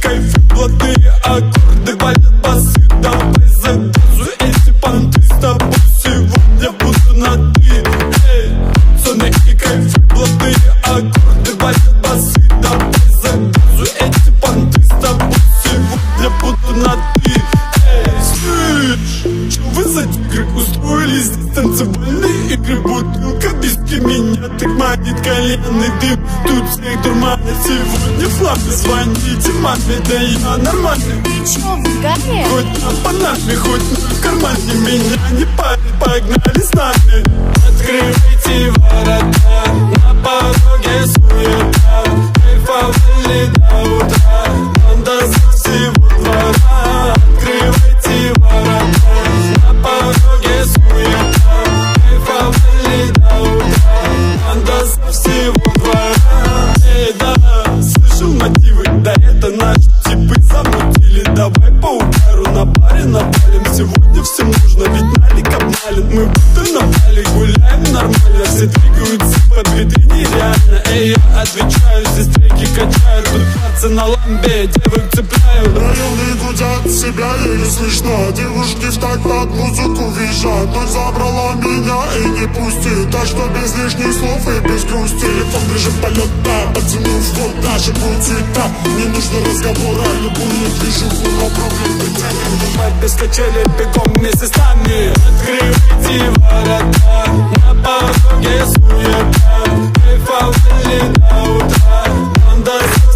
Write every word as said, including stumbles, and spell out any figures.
кайфы, блатные аккорды, валят басы. Давай за дозу, эти понты. С тобой сегодня буду на ты. Эй, цены и кайфы, блатные аккорды, валят басы. Давай за дозу, эти понты. С тобой сегодня буду на ты. Эй, слышь, что вы за тигры устроили здесь танцевальные игры? Бутылка виски меня так манит, коленный дым. Тут всех дурманит сегодня флаг. Звоните маме, да я нормальный. Ты чё, в гаре? Хоть на панаме, хоть на кармане, меня не парит, погнали с нами. Открывайте ворота, на пороге суета. Кайфовали до утра, банда со всего двора. Открывайте ворота, на пороге суета. Кайфовали до утра, банда со всего двора. Эй, да, слышал мотивы, да это наши типы замутили. Давай по удару на баре напалим. Сегодня всем нужно, ведь налик обнален. Мы будто напали, гуляем нормально. Все двигаются под виды нереально. Эй, я отвечаю, здесь треки качаю. Тут пацы на ламбе, девок цепляю. Районы гудят, себя еле слышно. Девушки в такт под музыку визжат. Ночь забрала меня и не пустит. Так что без лишних слов и без грусти. Телефон в режим полета, поцелуй в год, даже будет цвета. Не нужно разговора, любую движуху, но проблем притянем. Мы без качели бегом вместе с нами. Открывайте ворота, на пороге суета. Кайфовали до утра, банда со